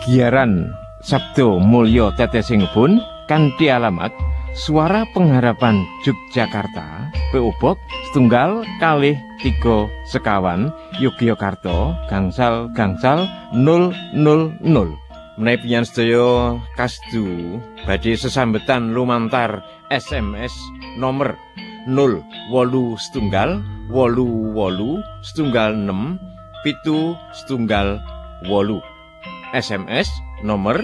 Giaran Sabdo Mulya Tetesing kanthi alamat Suara Pengharapan Yogyakarta, P.O. Box 1-3 Sekawan, Yogyakarta, gangsal 000. Menawi panjenengan sedaya kasdu badhe sesambetan lumantar SMS nomor 0818876 SMS nomor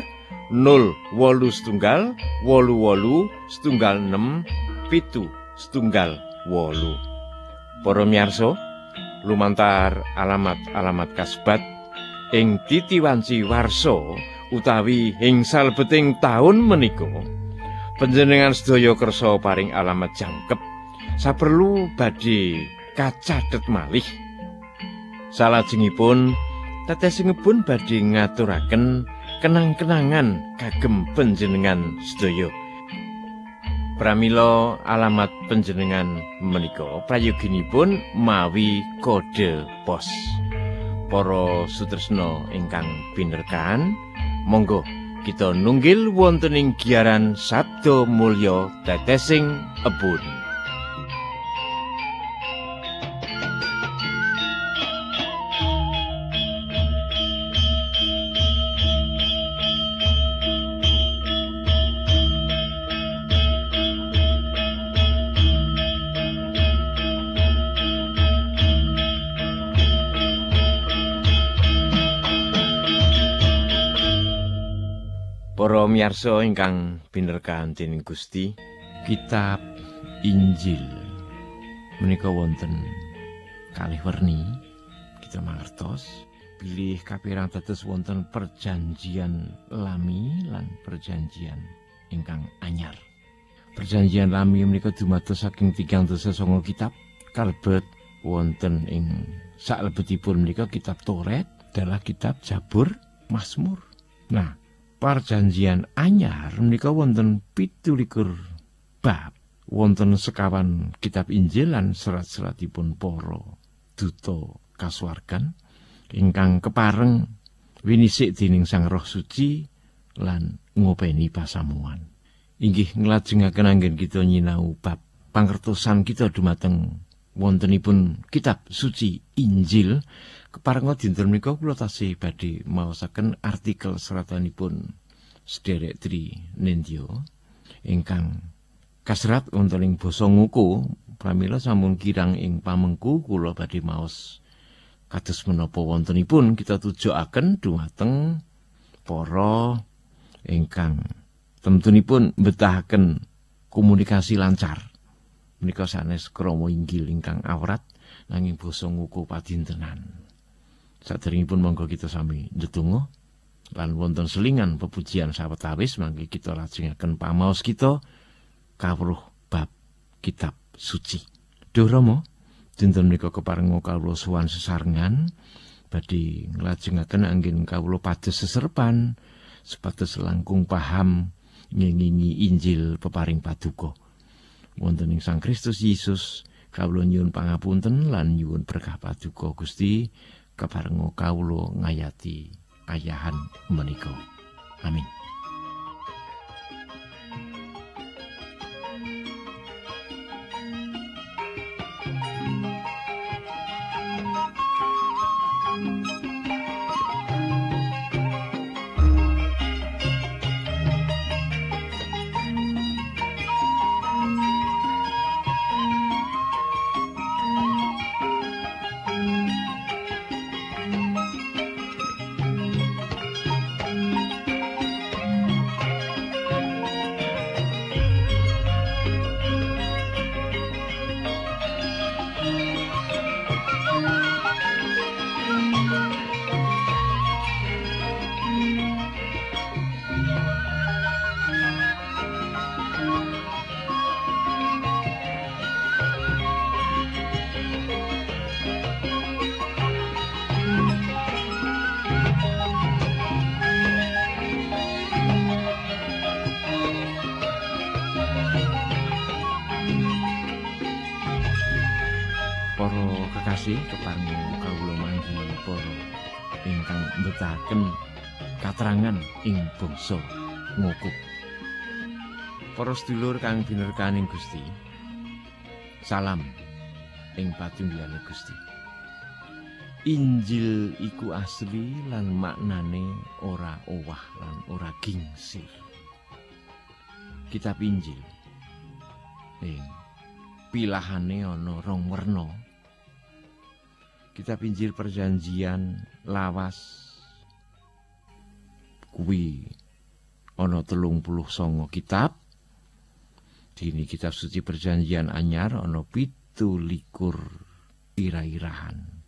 0818876 Para miyarsa, lumantar alamat-alamat kasebat ing titiwanci warsa utawi ing salebeting taun menika panjenengan sedaya kersa paring alamat jangkep saperlu badhe kacathet malih. Salajengipun tetesingipun badhe ngaturaken kenang-kenangan kagem panjenengan sedaya. Pramila alamat panjenengan menika prayoginipun mawi kode pos. Para sutresna ingkang pinerkan, monggo kita nunggil wonten ing giaran Sabdo Mulya Tetesing Embun. Para miyarsa ingkang pinerkan dening Gusti, kitab Injil menika wonten kalih werni kita mangertos bilih kapirang dados wonten perjanjian lami lan perjanjian ingkang anyar. Perjanjian lami menika dumados saking 309 kitab kalebet wonten ing salebetipun menika kitab Toret, adalah kitab Jabur, Mazmur. Nah, perjanjian anyar menika wonten 17 bab, wonten sekawan kitab Injil lan serat-seratipun para duta kasuwargan ingkang kepareng winisik dening Sang Roh Suci lan ngopeni pasamuan. Inggih nglajengaken anggen kita nyinau bab pangertosan kita dumateng wontenipun kitab suci Injil. Keparenga dinten menika kula tasih badhe maosaken artikel seratanipun Sederek Tri Nindya ingkang kaserat wonten ing basa Ngoko. Pramila sampun kirang ing pamengku kula badhe maos kados menapa wontenipun kita tujuaken dumateng para ingkang temtunipun mbetahaken komunikasi lancar. Menika sanes krama inggil ingkang awrat nanging basa Ngoko padintenan. Saderengipun monggo kita sami ndedonga lan wonten selingan pepujian sawetawis mangke kita lajengaken pamaos kita kawruh bab kitab suci. Duh Rama, dinten menika keparenga kawula sowan sesarengan badhe nglajengaken anggen kawula pados seserpan supados langkung paham ngengingi Injil peparing paduka. Wonten ing Sang Kristus Yesus kawula nyuwun pangapunten lan nyuwun berkah paduka Gusti keparenga kawula ngayati ayahan menika. Amin. kekasih kepareng kawula manggi para ingkang mbetahaken katerangan ing bangsa ngukuk. Para sedulur kang binerkaning Gusti, salam ing patunggilane Gusti. Injil iku asli lan maknane ora owah lan ora gingsir. Kitab Injil pilahane ana rong werna. Kitab Injil Perjanjian lawas kuwi ana 39 kitab. Dini kitab suci Perjanjian Anyar ana 17 ira-irahan.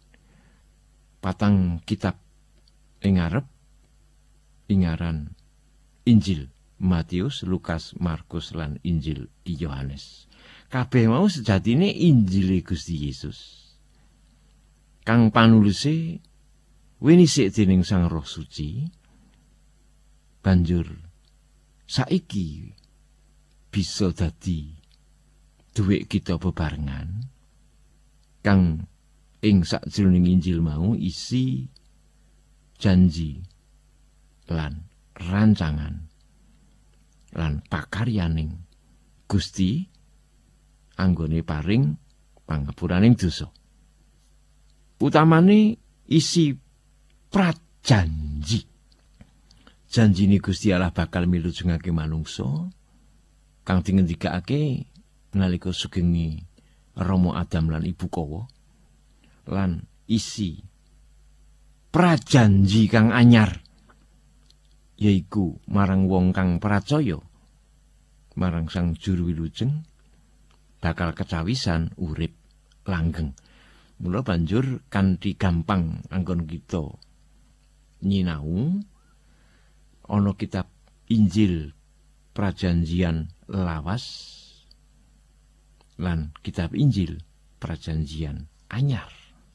4 kitab ing ngarep ingaran Injil Matius, Lukas, Markus lan Injil Yohanes. Kabeh mau sejatine Injile Gusti Yesus. Kang panulise winisik dening Sang Roh Suci. Banjur saiki bisa dadi duwe kita bebarengan kang ing sakjroning Injil mau isi janji lan rancangan lan pakaryaning Gusti anggone paring pangapuraning dosa. Utamane isi prajanji. Janjine Gusti Allah bakal milujengake manungsa kang dingendikake nalika sugeng Rama Adam lan Ibu Kawa. Lan isi prajanji kang anyar yaiku marang wong kang percaya marang Sang Juru Wilujeng bakal kecawisan urip langgeng. Mula banjur kanthi gampang anggon kita nyinau ana kitab Injil Prajanjian lawas lan kitab Injil Prajanjian Anyar.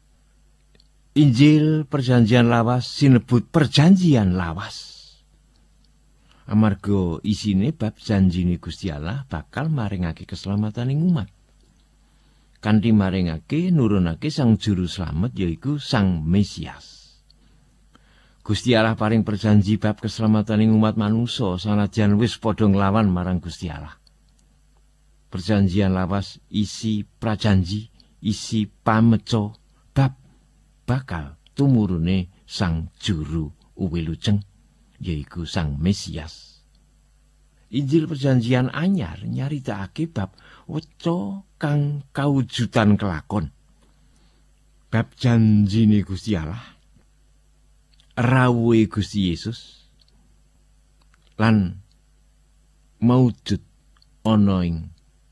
Injil Perjanjian lawas sinebut perjanjian lawas. Amarga isine bab janjine Gusti Allah bakal maringake keselamataning umat. Kanthi maringake nurunake Sang Juru Slamet yaiku Sang Mesias. Gusti Allah paring perjanji bab keselamataning umat manungsa sanajan wis padha nglawan marang Gusti Allah. Perjanjian lawas isi prajanji, isi pameca bab bakal tumurune Sang Juru Wilujeng yaiku Sang Mesias. Injil Perjanjian Anyar nyaritakake bab weca kang kawujudan kelakon. Bab janjine Gusti Allah, rawuhe Gusti Yesus lan maujud ana ing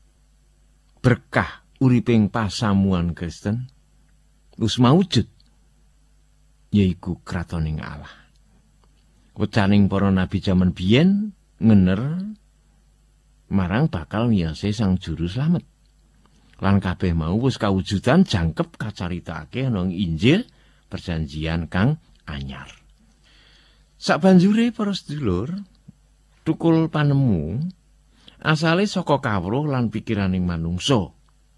berkah uriping pasamuan Kristen wis maujud yaiku kratoning Allah. Wecaning para nabi jaman biyen ngener marang bakal miyose Sang Juru Slamet. Lan kabeh mau wis kawujudan jangkep kacaritakake ana Injil Perjanjian kang anyar. Sabanjure para sedulur, tukul panemu asale saka kawruh lan pikiraning manungsa.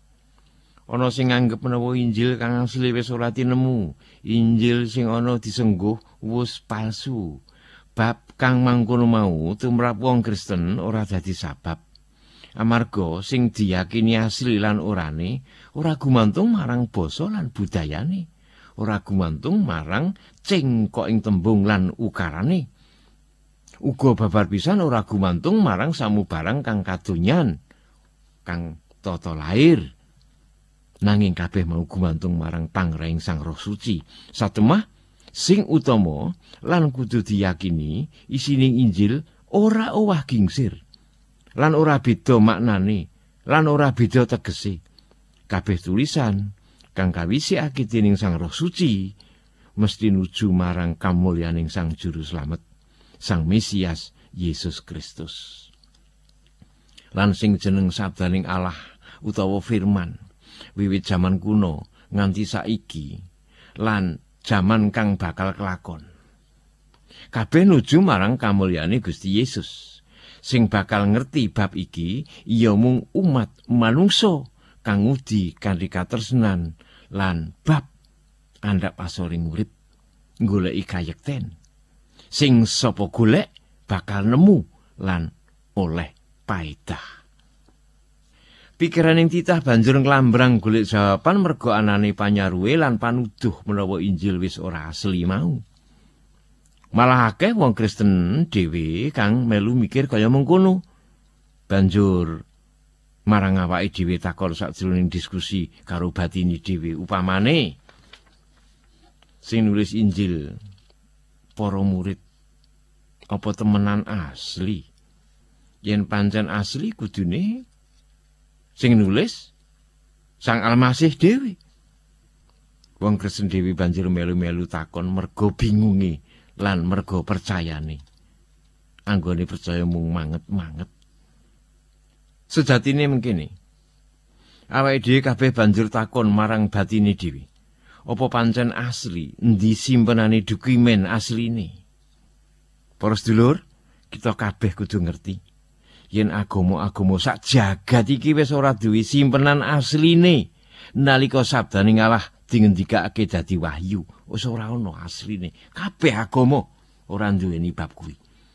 Ana sing nganggep menawa Injil kang asli wis ora tinemu, Injil sing ana disengguh wis palsu. Bab kang mangkono mau tumrap wong Kristen ora dadi sabab. Amarga sing diyakini asli lan orane ora gumantung marang basa lan budayane, ora gumantung marang cengkoking tembung lan ukarane. Uga babar pisan ora gumantung marang samubarang kang kadonyan, kang tata lair. Nanging kabeh mau gumantung marang pangrahing Sang Roh Suci. Satemah sing utama lan kudu diyakini isining Injil ora owah gingsir lan ora beda maknane lan ora beda tegese. Kabeh tulisan kang kawisikake dening Sang Roh Suci mesti nuju marang kamulyaning Sang Juru Slamet, Sang Mesias Yesus Kristus. Lan sing jeneng sabdaning Allah utawa firman wiwit jaman kuno nganti saiki lan jaman kang bakal kelakon. Kabeh nuju marang kamulyane Gusti Yesus. Sing bakal ngerti bab iki ya mung umat manungsa kang ngudi kanthi katresnan lan bab andhap asoring urip goleki kayekten. sing sapa golek bakal nemu lan oleh paedah. Pikiraning titah banjur nglambrang golek jawaban merga anane panyaruwe lan panuduh menawa Injil wis ora asli mau. Malah akeh wong Kristen dhewe kang melu mikir kaya mengkono. Banjur marang awake dhewe takon sajroning diskusi karo batine dhewe, upamane sing nulis Injil para murid apa temenan asli? Yen pancen asli kudune sing nulis Sang Almasih dhewe. Wong Kristen dhewe banjur melu-melu takon merga bingunge lan merga percayane. Anggone percaya mung manget-manget. Sejatine mengkene. Awake dhewe kabeh banjur takon marang batine dhewe. Apa pancen asli? Endi simpenane dokumen asline? Para sedulur, kita kabeh kudu ngerti yen agama-agama sak jagat iki wis ora duwe simpenan asline. Nalika sabdane Allah dingendikake dadi wahyu, wis ora ana asline. Kabeh agama ora duweni bab kuwi.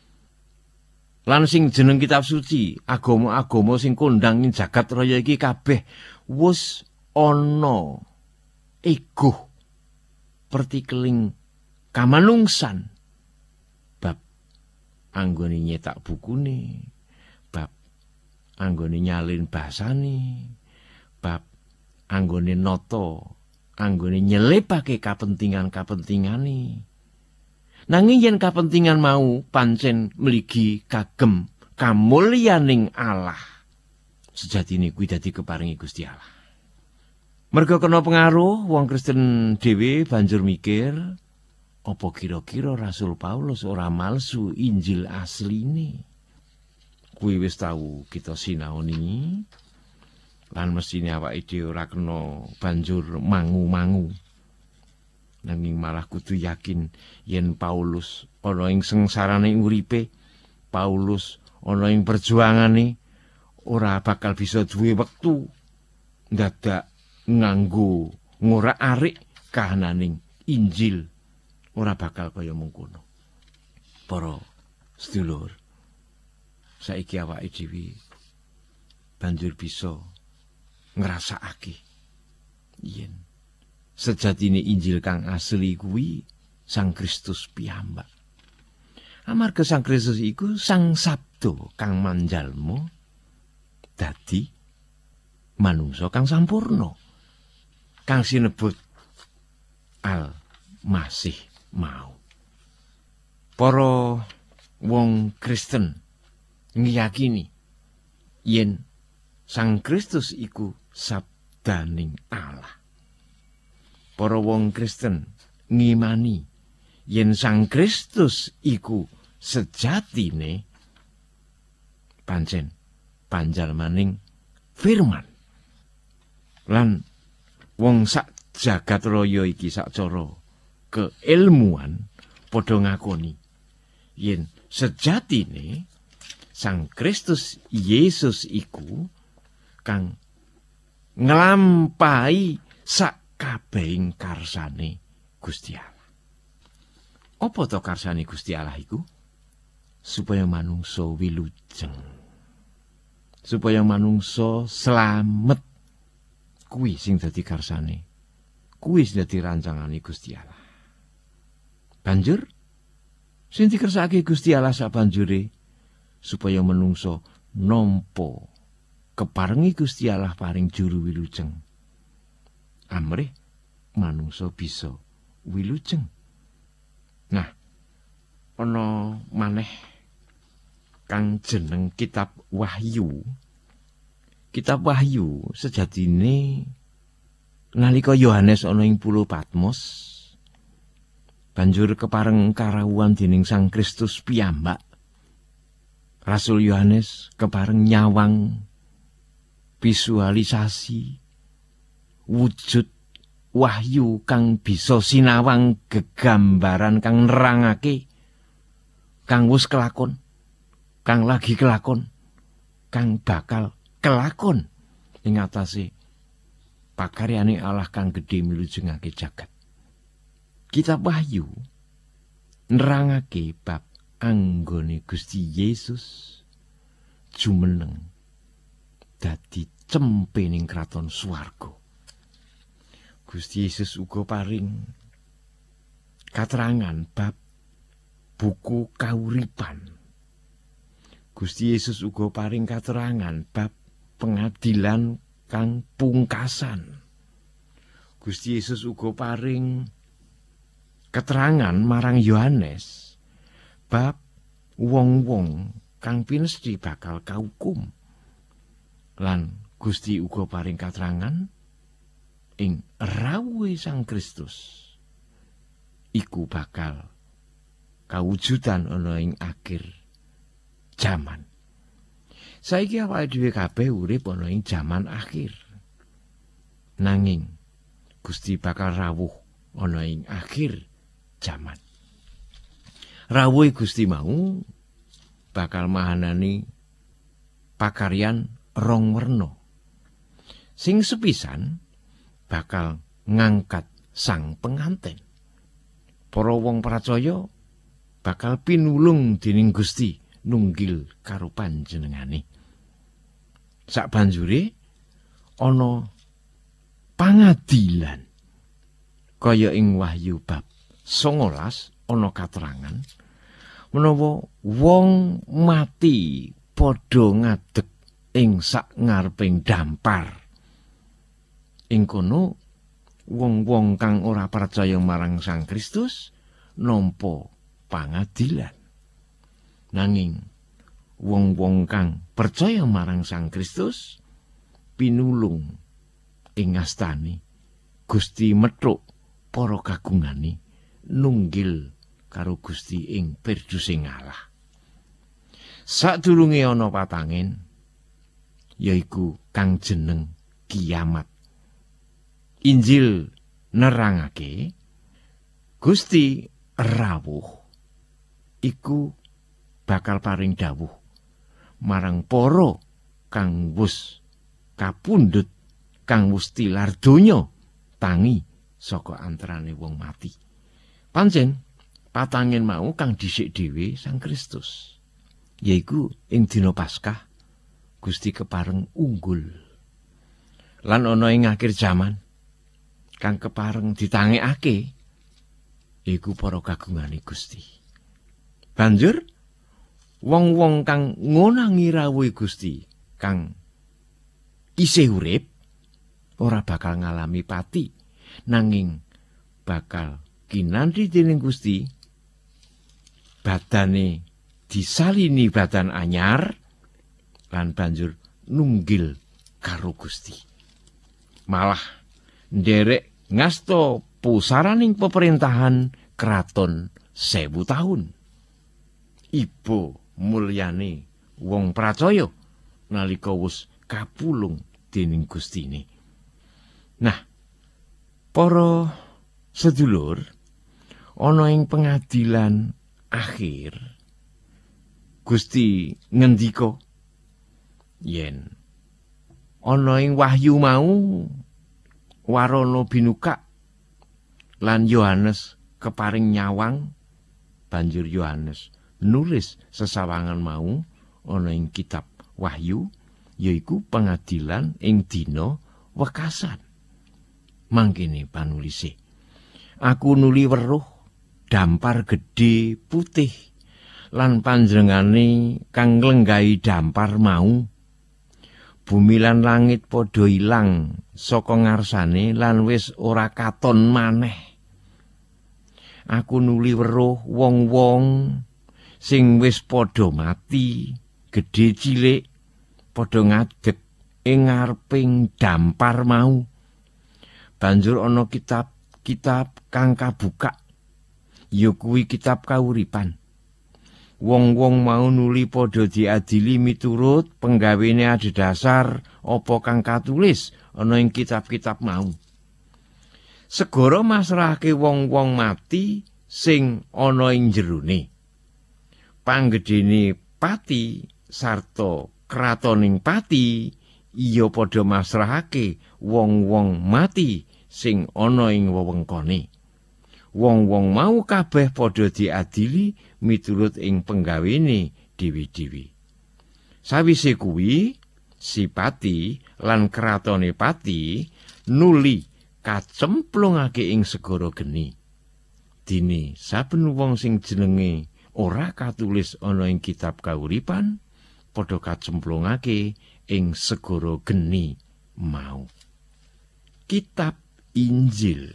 Lan sing jeneng kitab suci, agama-agama sing kondang ing jagat raya iki kabeh wis ana eguh pertikeling kamanungsan bab anggone nyetak bukune, bab anggone nyalin basane, bab anggone nata, anggone nyelipake kapentingan-kapentingane. Nanging yen kapentingan mau pancen mligi kagem kamulyaning Allah, sejatine kuwi dadi keparingi Gusti Allah. Merga kena pengaruh wong Kristen dhewe banjur mikir, apa kira-kira Rasul Paulus ora malsu Injil asline? Kuwi wis tau kita sinaoni. Lan mestine awake dhewe ora kena banjur mangu-mangu. Nanging malah kudu yakin yen Paulus ana ing sengsarane uripe, Paulus ana ing perjuangane, ora bakal bisa duwe wektu ndadak nganggo ngorak-arik kahananing Injil. Ora bakal kaya mengkono. Para sedulur, saiki awake dhewe banjur bisa ngrasakake yen sejatine Injil kang asli kuwi Sang Kristus piyambak. Amarga Sang Kristus iku Sang Sabda kang manjalma dadi manungsa kang sampurna, kang sinebut Al-Masih mau. Para wong Kristen ngiyakini yen Sang Kristus iku sabdaning Allah. Para wong Kristen ngimani yen Sang Kristus iku sejatine pancen panjalmaning firman. Lan wong sak jagat raya iki sacara keilmuan padha ngakoni yen sejatine Sang Kristus Yesus iku kang nglampahi sakabehing karsane Gusti Allah. Apa to karsane Gusti Allah iku? Supaya manungsa wilujeng, supaya manungsa slamet. Kuwi sing dadi karsane, kuwi sing dadi rancangane Gusti Allah. Banjur sing dikersakake Gusti Allah sabanjure supaya manungsa nampa keparengi Gusti Allah paring juru wilujeng. Amrih manungsa bisa wilujeng. Nah, ana maneh kang jeneng kitab Wahyu. Kitab Wahyu sejatine nalika Yohanes ana ing pulau Patmos banjur kepareng karawuhan dening Sang Kristus piyambak. Rasul Yohanes kepareng nyawang visualisasi wujud wahyu kang bisa sinawang gegambaran kang nerangake kang wis kelakon, kang lagi kelakon, kang bakal kelakon ing atase pakaryane Allah kang gedhe milujengake jagat. Kitab Wahyu nerangake bab anggone Gusti Yesus jumeneng dadi cempening kraton swarga. Gusti Yesus uga paring katerangan bab buku kauripan. Gusti Yesus uga paring katerangan bab pengadilan kang pungkasan. Gusti Yesus uga paring keterangan marang Yohanes bab wong-wong kang pinesti bakal kahukum. Lan Gusti uga paring katerangan ing rawuhe Sang Kristus iku bakal kawujudan ana ing akhir jaman. Saiki awake dhewe kabeh urip ana ing jaman akhir. Nanging Gusti bakal rawuh ana ing akhir jaman. Rawuhe Gusti mau bakal mahanani pakaryan rong werna. Sing sepisan bakal ngangkat sang penganten. Para wong pracaya bakal pinulung dening Gusti nunggil karo panjenengane. Sabanjure ana pangadilan. Kaya ing Wahyu bab 19 ana katerangan menawa wong mati padha ngadeg ing sak ngareping dampar. Ing kono wong-wong kang ora percaya marang Sang Kristus nampa pangadilan. Nanging wong-wong kang percaya marang Sang Kristus pinulung ing astane Gusti metruk para kagungane nunggil karo Gusti ing pirdusing Allah. Sadurunge ana patangen yaiku kang jeneng kiamat. Injil nerangake Gusti rawuh iku bakal paring dawuh marang para kang wis kapundhut, kang wis tilar donya tangi saka antarane wong mati. Pancen patangen mau kang dhisik dhewe Sang Kristus, yaiku ing dina Paskah Gusti kepareng unggul. Lan ana ing akhir jaman kang kepareng ditangekake iku para kagungane Gusti. Banjur wong-wong kang ngonangi rawuhe Gusti kang isih urip ora bakal ngalami pati, nanging bakal kinanthi dening Gusti badane disalini badan anyar lan banjur nunggil karo Gusti. Malah nderek ngasta pusaraning pemerintahan kraton 1000 tahun. Ibu mulyane wong pracaya nalika wis kapulung dening Gustine. Nah, para sedulur, ana ing pengadilan akhir Gusti ngendika yen ana ing Wahyu mau warana binukak lan Yohanes keparing nyawang. Banjur Yohanes nulis sesawangan mau ana ing kitab Wahyu, yaiku pengadilan ing dina wekasan. Mangkene panulise, aku nuli weruh dampar gedhe putih lan panjenengane kang nglenggahi dampar mau. Bumi lan langit padha ilang saka ngarsane lan wis ora katon maneh. Aku nuli weruh wong-wong sing wis padha mati, gedhe cilik, padha ngadeg ing ngareping dampar mau. Banjur ana kitab-kitab kang kabukak, ya kuwi kitab kauripan. Wong-wong mau nuli padha diadili miturut penggawene adhedhasar apa kang katulis ana ing kitab-kitab mau. Segara masrahake wong-wong mati sing ana ing jerone. Panggedhene pati sarta kratoning pati iya padha masrahake wong-wong mati sing ana ing wewengkone. wong-wong mau kabeh padha diadili miturut ing penggawene dewi-dewi. Sawise kuwi si Pati lan kratone Pati nuli kacemplungake ing segara geni. Dene saben wong sing jenenge ora katulis ana ing kitab kauripan padha kacemplungake ing segara geni mau. Kitab Injil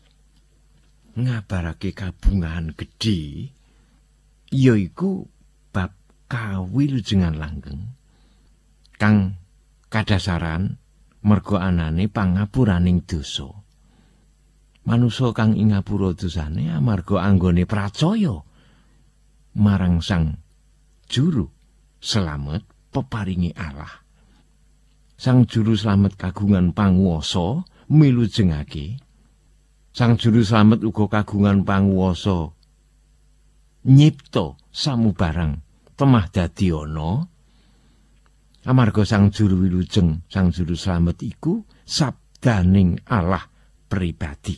ngabarake kabungahan gedhe yaiku bab kawilujengan langgeng kang kadasaran merga anane pangapuraning dosa. Manusa kang ing ngapura dosane amarga anggone pracaya marang Sang Juru Slamet peparingi Allah. Sang Juru Slamet kagungan panguwasa milujengake. Sang Juru Slamet uga kagungan panguwasa nyipta samubarang temah dadi ana. Amarga Sang Juru Wilujeng, Sang Juru Slamet iku sabdaning Allah pribadi.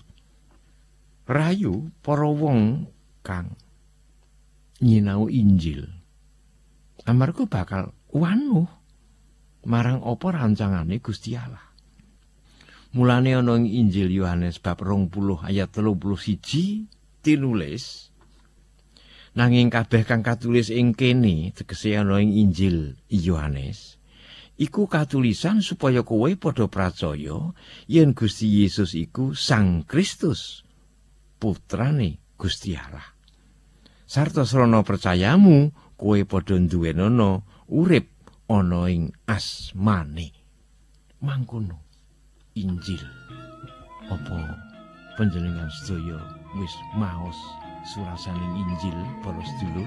Rayu para wong kang nyinau Injil amarga bakal wanuh marang apa rancangane Gusti Allah. Mulane ana ing Injil Yohanes bab 20 ayat 31 tinulis, nanging kabeh kang katulis ing kene tegese ana ing Injil Yohanes iku katulisan supaya kowe padha pracaya yen Gusti Yesus iku Sang Kristus, putrane Gusti Allah. Sarta srana percayamu kowe padha duwenana urip ana ing asmane. Mangkono Injil. Apa panjenengan sedaya wis maos surasaning Injil para sedulur?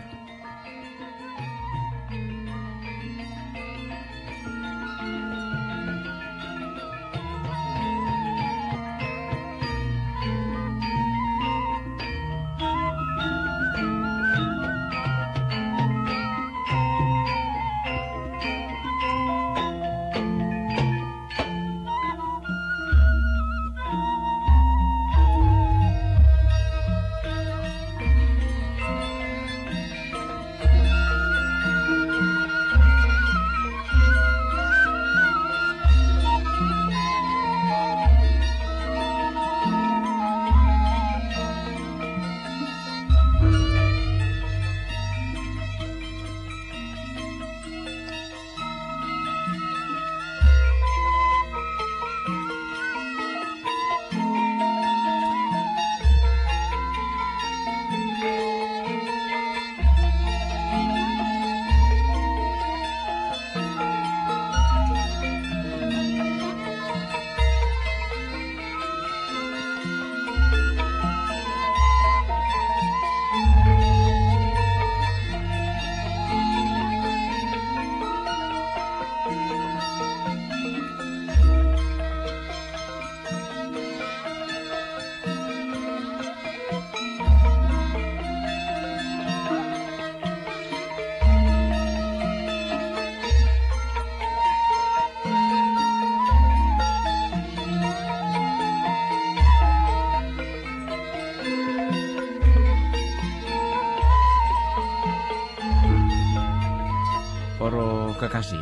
Kekasih,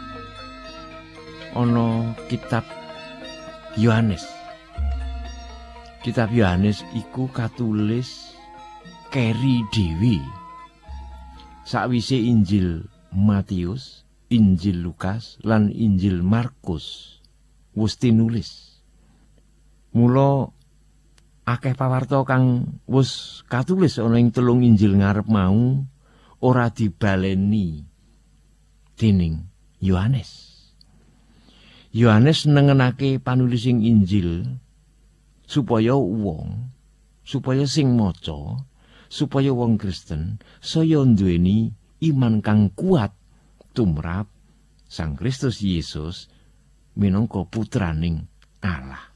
ana kitab Yohanes. Kitab Yohanes iku katulis keri dhewe sakwise Injil Matius, Injil Lukas lan Injil Markus wis tinulis. Mula akeh pawarta kang wis katulis ana ing 3 Injil ngarep mau ora dibaleni dening Yohanes. Yohanes nengenake panulising Injil supaya sing maca, supaya wong Kristen saya nduweni iman kang kuat tumrap Sang Kristus Yesus minangka putraning Allah.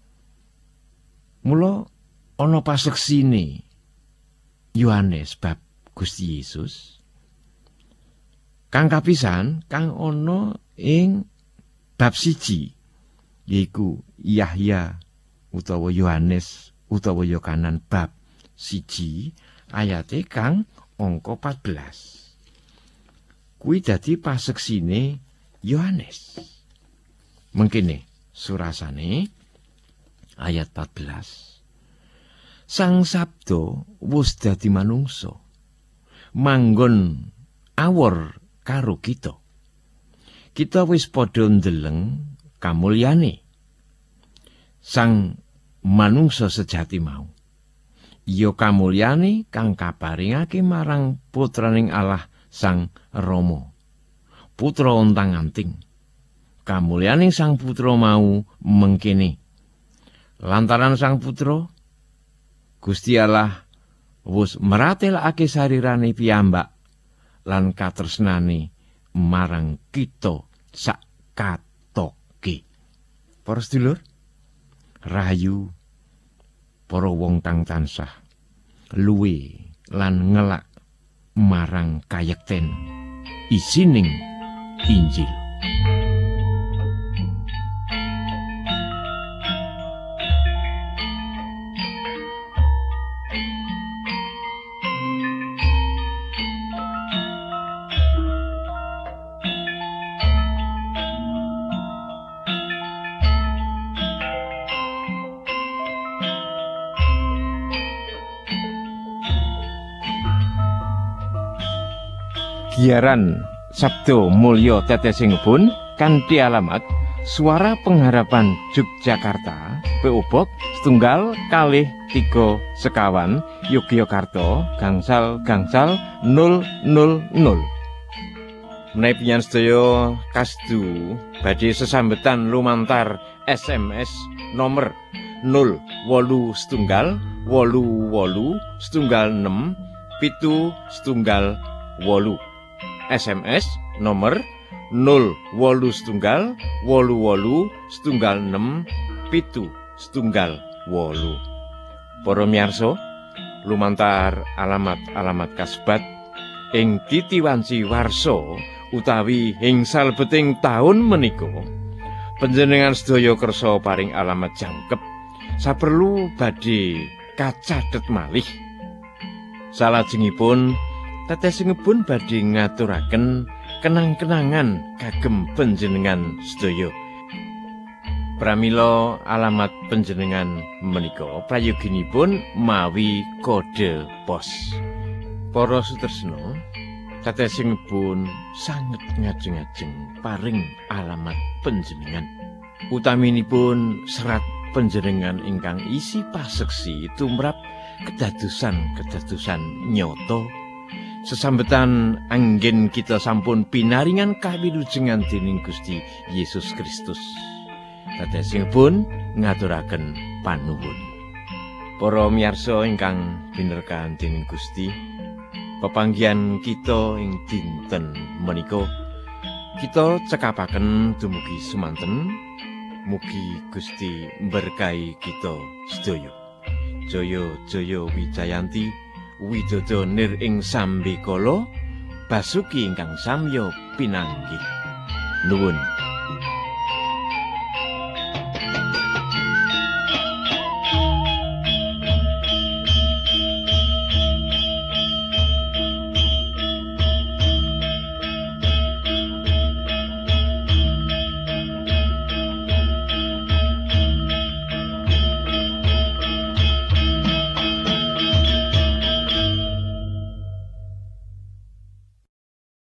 Mula ana paseksine Yohanes bab Gusti Yesus kang kapisan kang ana ing bab 1 yaiku Yahya utawa Yohanes utawa Yohanan bab 1 ayate kang angka 14. Kuwi dadi paseksine Yohanes. Mengkene surasane ayat 14. Sang Sabda wis dadi manungsa, manggon awor karo kita. Kita wis padha ndeleng kamulyane sang manungsa sejati mau. Ya kamulyane kang kaparingake marang putraning Allah Sang Rama, putra ontang-anting. Kamulyaning sang putra mau mengkene. Lantaran sang putra Gusti Allah wis meratelake sarirane piyambak lan katresnane marang kita sak katoke. Para sedulur, rahayu para wong kang tansah luwe lan ngelak marang kayekten isining Injil. Giaran Sabda Mulya Tetesingipun kanthi alamat Suara Pengharapan Yogyakarta, PO Box 1-2-3 Sekawan, Yogyakarta, gangsal 000. Menawi panjenengan sedaya kasdu badhe sesambetan lumantar SMS nomor 08188767188. SMS nomor 08188767188. Para miyarsa, lumantar alamat-alamat kasebat ing titiwanci warsa utawi ing salebeting taun menika, panjenengan sedaya kersa paring alamat jangkep saperlu badhe kacathet malih. Salajengipun tetesingipun badhe ngaturaken kenang-kenangan kagem panjenengan sedaya. Pramila alamat panjenengan menika prayoginipun mawi kode pos. Para sutresna, tetesingipun sanget ngajeng-ajeng paring alamat panjenengan. Utaminipun serat panjenengan ingkang isi paseksi tumrap kedadosan nyata. Sesambetan anggen kita sampun pinaringan kawilujengan dening Gusti Yesus Kristus. Tetesingipun ngaturaken panuwun. Para miyarsa ingkang binerkahan dening Gusti, pepanggihan kita ing dinten menika kita cekapaken dumugi semanten. Mugi Gusti berkahi kita sedaya. Jaya-jaya Wijayanti, widodо nir ing sambikala, basuki ingkang samya pinanggih. Nuwun.